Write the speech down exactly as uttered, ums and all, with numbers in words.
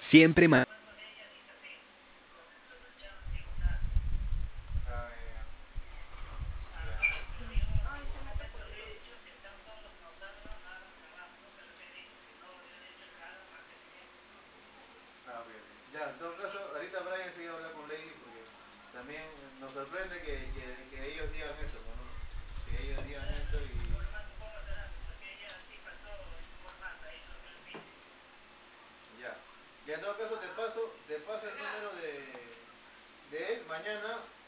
Siempre ma- Ah, ya, ya. Ah, ok, ok. Ya, en todo caso, ahorita Brian se iba a hablar con Lady porque también nos sorprende que, que, que ellos digan eso, ¿no? Que ellos digan eso y... Ya. Ya en todo caso te paso, te paso el número de, de él mañana.